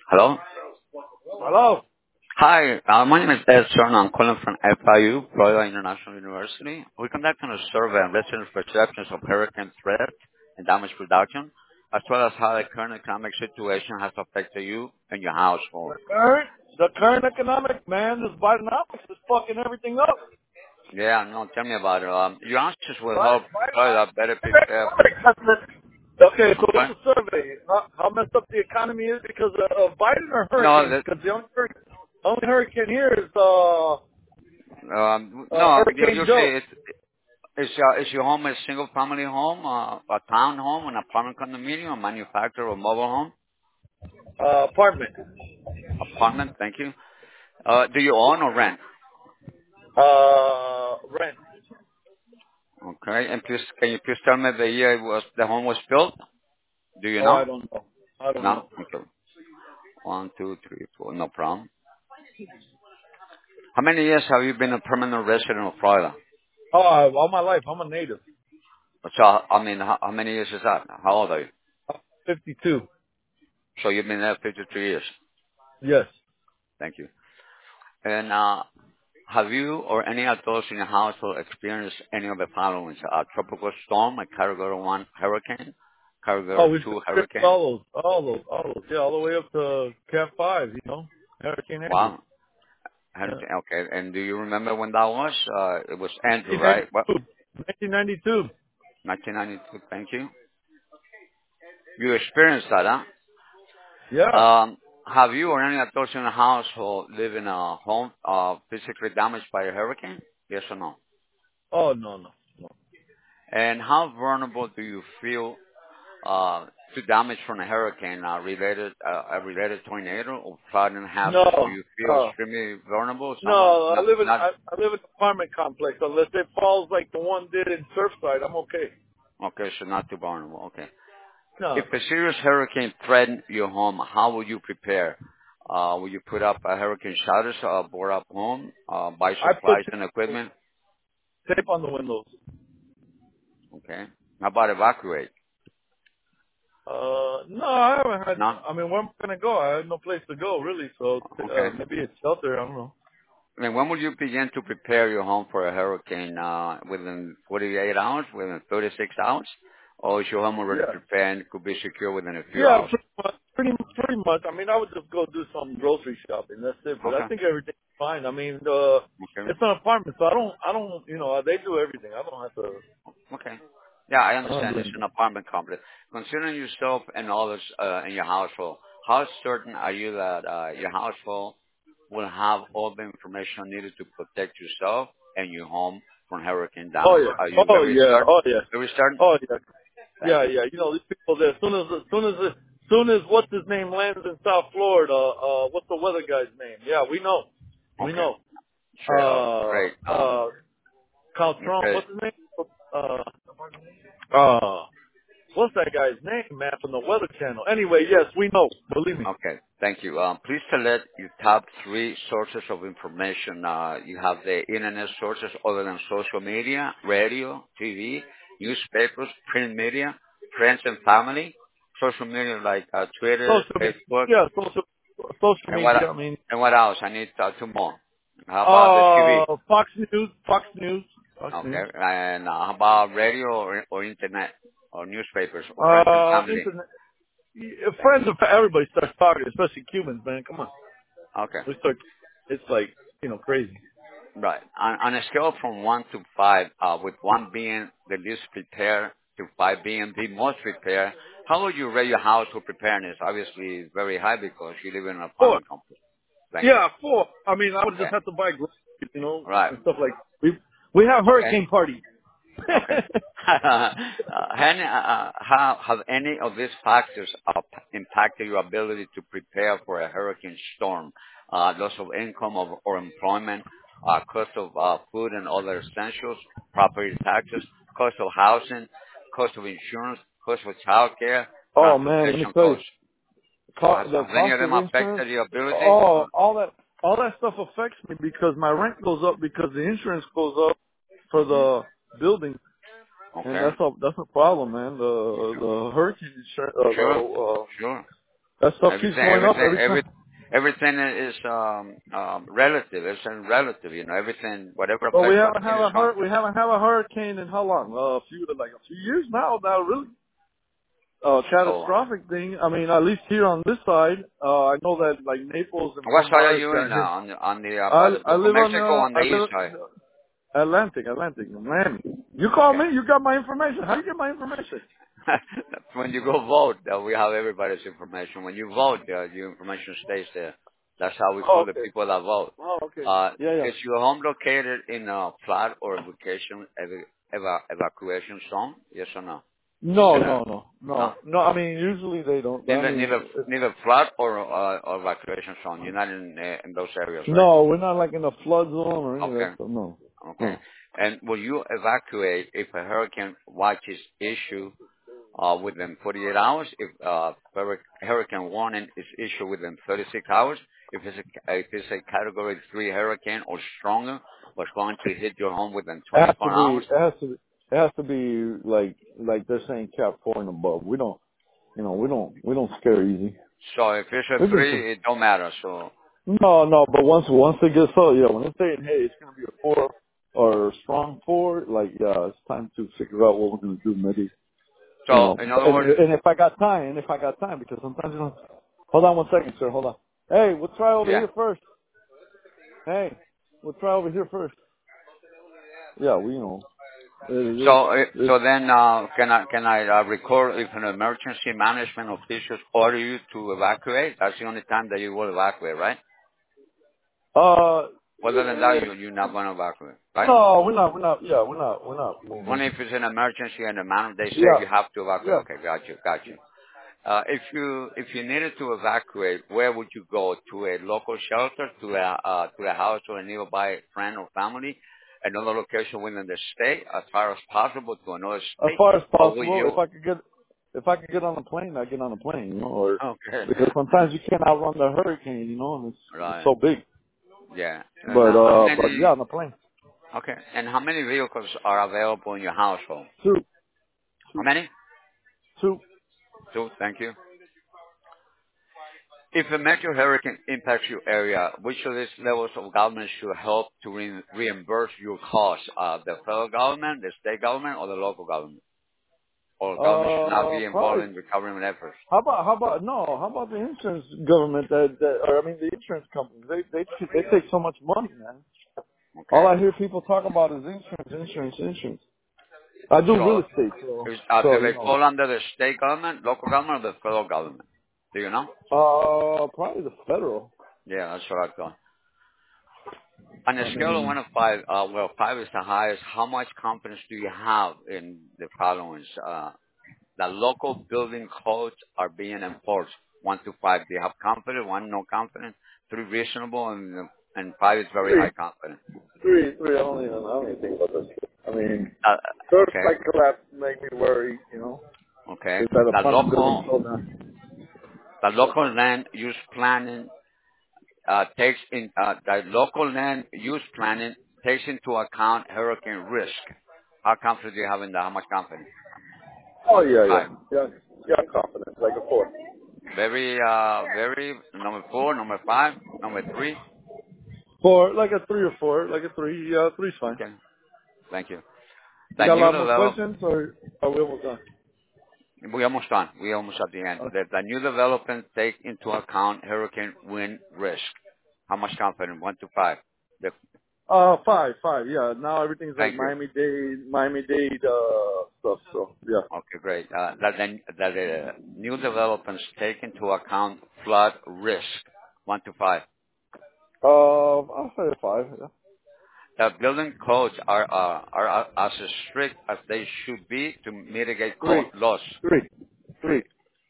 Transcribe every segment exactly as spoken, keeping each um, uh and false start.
Hello? Hello. Hi, uh, my name is Ed Stern. I'm calling from F I U, Florida International University. We're conducting a survey on residents' perceptions of hurricane threat and damage reduction, as well as how the current economic situation has affected you and your household. The current, the current economic man, this Bidenomics is fucking everything up. Yeah, no, tell me about it. Um, your answers will help Biden, Biden, Florida better prepare for. Okay, so what's Okay? the survey? How, how messed up the economy is because of, of Biden or No, hurricanes? that, Because the only hurricane, only hurricane here is uh, um, uh, no, you, Hurricane you Joe see, it's, is, your, is your home a single-family home, uh, a town home, an apartment condominium, a manufactured or mobile home? uh, apartment. Apartment, thank you. Uh, do you own or rent? Uh, rent. Okay. And please, can you please tell me the year it was the home was built? Do you Oh, know? I don't know. I don't No. know. Okay. One, two, three, four. No problem. How many years have you been a permanent resident of Florida? Oh, I- all my life, I'm a native. So, I mean, how, how many years is that? How old are you? I'm fifty-two. So you've been there fifty-three years. Yes. Thank you. And uh, have you or any adults in your household experienced any of the following? A tropical storm, a Category one hurricane, Oh, Category we've two experienced hurricane? all those, all those, all those. Yeah, all the way up to Cat Five. You know, Hurricane Andrew. Wow. Yeah. Hurricane, okay. And do you remember when that was? Uh, it was Andrew, right? What? nineteen ninety-two. nineteen ninety-two. nineteen ninety-two. Thank you. You experienced that, huh? Yeah. Um, have you or any adults in the household live in a home uh, physically damaged by a hurricane? Yes or no? Oh no, no, no. And how vulnerable do you feel uh, to damage from a hurricane uh, related, uh, a related tornado or flood and hazards? Do No, you feel no. extremely vulnerable? Someone No, I not, live in not I, I live in an apartment complex. Unless it falls like the one did in Surfside, I'm okay. okay, so not too vulnerable. Okay. No, If a serious hurricane threatened your home, how would you prepare? Uh, will you put up a hurricane shutters, uh, board up home, uh, buy I put supplies and equipment? tape on the windows. Okay. How about evacuate? Uh, no, I haven't had. No? I mean, where am I gonna go? I had no place to go really. So uh, Okay. maybe it's shelter. I don't know. I mean, when will you begin to prepare your home for a hurricane? Uh, within forty-eight hours? Within thirty-six hours? Or is your home already Yeah. prepared and could be secure within a few Yeah, hours? pretty much. Pretty, pretty much. I mean, I would just go do some grocery shopping. That's it. But I Okay. think everything's fine. I mean, uh, Okay. it's an apartment, so I don't, I don't, you know, they do everything. I don't have to. Okay. Yeah, I I don't understand. do It's anything. an apartment complex. Considering yourself and others uh, in your household, how certain are you that uh, your household will have all the information needed to protect yourself and your home from hurricane Oh damage? Are yeah. you Oh very yeah. certain? Oh yeah. Very certain? Oh yeah. Thank Yeah, you. yeah. You know, these people there. As soon as, as soon as, as soon as what's his name lands in South Florida, uh, what's the weather guy's name? Yeah, we know. We Okay. know. Sure. Uh, Uh, great. Um, uh, Carl Trump. okay. What's his name? Uh, uh, what's that guy's name, man, from the Weather Channel? Anyway, yes, we know. Believe me. Okay. Thank you. Um, please select your top three sources of information. Uh, you have the internet sources other than social media, radio, T V, newspapers, print media, friends and family, social media like uh, Twitter, Social media. Facebook, Yeah, social social and what media. I mean, and what else? I need uh, two more. How about the T V? uh, Fox News, Fox News, Fox Okay. News. And uh, how about radio or, or internet or newspapers or friends and Uh, family? internet. Yeah, Thank friends and fa- everybody starts talking, especially Cubans, man. Come on, you. Okay. we start. It's like you know crazy. Right. On, on a scale from one to five, uh, with one being the least prepared to five being the most prepared, how would you rate your household preparedness? Obviously, it's very high because you live in an Four. apartment complex. Thank you. Yeah, four. I mean, I would Okay. just have to buy groceries, you know, Right. and stuff like. We we have Okay. hurricane parties. Okay. uh, any, uh, how have any of these factors uh, impacted your ability to prepare for a hurricane storm? Uh, loss of income or, or employment, uh, cost of uh, food and other essentials, property taxes, cost of housing, cost of insurance, cost of childcare, Oh man, let me transportation tell you, costs. So co- has, the have any of cost them of insurance. affected your ability? Oh, all that all that stuff affects me because my rent goes up because the insurance goes up for hmm the building, and Okay. that's a that's a problem, man. The the hurricane insurance, uh, Sure. the uh, Sure. That stuff keeps Everything, going up everything, every every, time. everything is um, um, relative. It's relative, you know. Everything, whatever But we affects one haven't thing had is a going. hur- we haven't had a hurricane in how long? Uh, a few like a few years now. Now really, uh, So, catastrophic thing. I mean, at least here on this side, uh, I know that like Naples and what Fort side are Myers you in got now? hit. On the on the uh, by I the I Gulf of live on Mexico, uh on the I east live side. Atlantic, Atlantic, Miami. You call Okay. me, you got my information. How you get my information? When you go vote, uh, we have everybody's information. When you vote, uh, your information stays there. That's how we Oh, call the okay. people that vote. Oh, okay. Uh, Yeah, yeah. is your home located in a flood or evacuation eva- eva- evacuation zone? Yes or no? No, Is it a, no, no, no? no, no. I mean, usually they don't. I Neither, mean, neither, neither flood or, uh, or evacuation zone. You're not in uh, in those areas, right? no, we're not like in a flood zone or any of that Okay, stuff. No, okay. no. And will you evacuate if a hurricane watch is issued uh, within forty-eight hours? If uh, hurric- hurricane warning is issued within thirty-six hours? If it's a, if it's a Category three hurricane or stronger, what's going to hit your home within It has to twenty-four be. hours? It has to. Be, it has to be like like they're saying Cat four and above. We don't. You know, we don't. We don't scare easy. So if it's a We've been through. three, it don't matter. So No, no. But once once it gets so yeah, when they're saying hey, it's gonna be a four or a strong four, like yeah, it's time to figure out what we're gonna do, maybe. You so know, in other and, words, and if I got time, and if I got time, because sometimes you know. Hold on one second, sir. Hold on. Hey, we'll try over yeah. here first. Hey, we'll try over here first. Yeah, we you know. It, it's, So, uh, it's, so then, uh, can I, can I uh, record if an emergency management officials order you to evacuate? That's the only time that you will evacuate, right? uh, Other than that, yeah, you, you're not going to evacuate, right? no, we're not, we're not, yeah, we're not, we're not moving. Only if it's an emergency and the man they say Yeah, you have to evacuate. yeah. Okay, got you, got you. Uh, if you if you needed to evacuate, where would you go? To a local shelter, to a uh, to a house or a nearby friend or family, another location within the state, as far as possible, to another As state, far as or will possible, you? if I could get, if I could get on a plane, I get on a plane, you know, or Okay, because sometimes you can't outrun the hurricane, you know, and it's, it's right. so big. Yeah. And But uh, how uh, but yeah, many? on a plane, Okay. And how many vehicles are available in your household? two, How two, many? two. Two. Thank you. If a major hurricane impacts your area, which of these levels of government should help to re- reimburse your costs? Uh, the federal government, the state government, or the local government? Or government should not Uh, be involved probably. in recovering efforts? How about how about no? How about the insurance government that, that or I mean the insurance companies? They they they take so much money, man. All Okay. I hear people talk about is insurance, insurance, insurance. I do real So, estate, so is, uh, so do you they know. fall under the state government, local government, or the federal government? Do you know? Uh, probably the federal. Yeah, that's what I thought. On a I scale of mean, one to five, uh, well, five is the highest. How much confidence do you have in the following? Uh, that local building codes are being enforced. One to five, do you have confidence? One, no confidence. Three, reasonable, and and five is very three, high confidence. three, three. I don't even I don't even think about this. I mean, Uh, first okay, like collapse make me worry. You know, okay. is that a The possibility? local, So down. the local land use planning uh, takes in uh, the local land use planning takes into account hurricane risk. How confident do you have in that? How much confidence? Oh One to yeah, five. yeah, yeah, yeah. Confidence, like a four. Very, uh, very, number four, number five, number three. Four, like a three or four, like a three. Yeah, three's fine. Okay, thank you. You The got a new lot more develop, questions, or are we almost done? we almost done. We almost at the end. Okay. The, the new development take into account hurricane wind risk. How much confidence? One to five. The, Uh, five, five, yeah. Now everything's like thank you. Miami-Dade, Miami-Dade, uh, stuff, so, yeah. Okay, great. Uh, that the, that the new developments take into account flood risk. One to five. Uh, I'll say a five, yeah. The building codes are, uh, are uh, as strict as they should be to mitigate Three, cost loss. three, Three. three.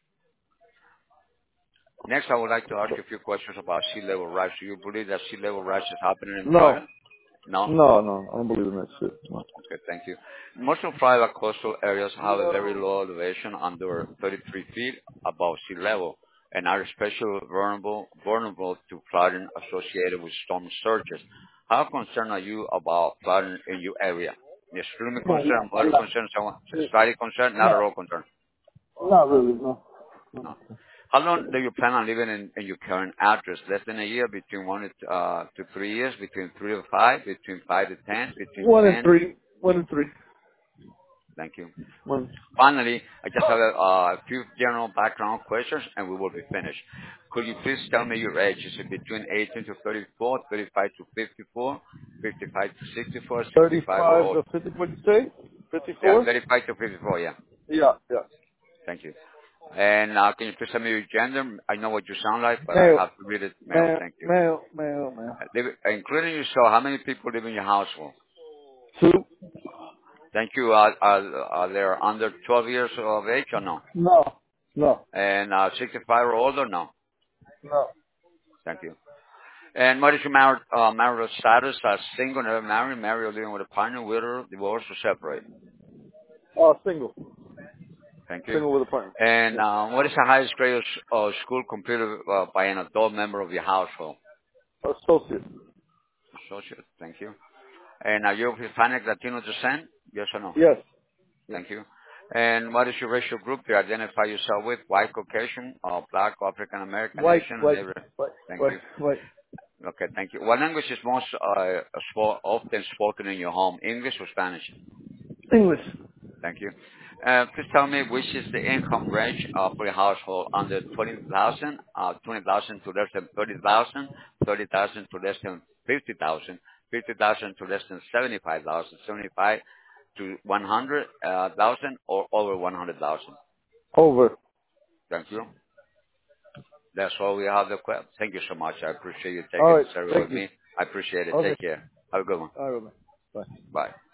Next, I would like to ask you a few questions about sea level rise. Do you believe that sea level rise is happening in No, Florida? No? no, no, I don't believe in that shit. No. Okay, thank you. Most of Florida coastal areas have a very low elevation under thirty-three feet above sea level and are especially vulnerable, vulnerable to flooding associated with storm surges. How concerned are you about flooding in your area? Extremely No, concerned, not, moderate not, concerned, someone, slightly concerned, not at no, all concerned? not really, no. No. How long do you plan on living in, in your current address? Less than a year, between one to, uh, to three years, between three to five, between five to ten, between One and ten. three. One and three. Thank you. One. Finally, I just have a, uh, a few general background questions, and we will be finished. Could you please tell me your age? Is it between eighteen to thirty-four, thirty-five to fifty-four, fifty-five to sixty-four, sixty-five or Thirty-five older? to fifty. What did you say? Yeah, Fifty-four. thirty-five to fifty-four, yeah. Yeah, yeah. Thank you. And uh, can you please tell me your gender? I know what you sound like, but I Male, have to read it. Male, male, thank you. male, male, male. Uh, live- Including yourself, how many people live in your household? Two. Thank you. Are, are, are they under twelve years of age or no? No, no, And uh, sixty-five or older? No. no. Thank you. And what is your mar- uh, marital status? As single, never married, married or living with a partner, widow, divorced or separate? Oh, single. Thank you. Single with a partner. And Yeah. uh, what is the highest grade of s- of school completed uh, by an adult member of your household? Associate. Associate. Thank you. And are you of Hispanic Latino descent? Yes or no? Yes. Yes. Thank you. And what is your racial group you identify yourself with? White, Caucasian, or black, African American, White, Asian, or white, neighbor? white, Thank white, you. white. Okay, thank you. What language is most uh, spo- often spoken in your home? English or Spanish? English. Thank you. Uh, please tell me which is the income range uh, for your household under twenty thousand, uh, twenty thousand to less than thirty thousand, thirty thousand to less than fifty thousand, fifty thousand to less than seventy-five thousand, seventy-five to one hundred thousand, or over one hundred thousand. Over. Thank you. That's all we have the question. Thank you so much. I appreciate you All taking right. the survey with Thank you. me. I appreciate it. Okay. Take care. Have a good one. All right. Bye. Bye.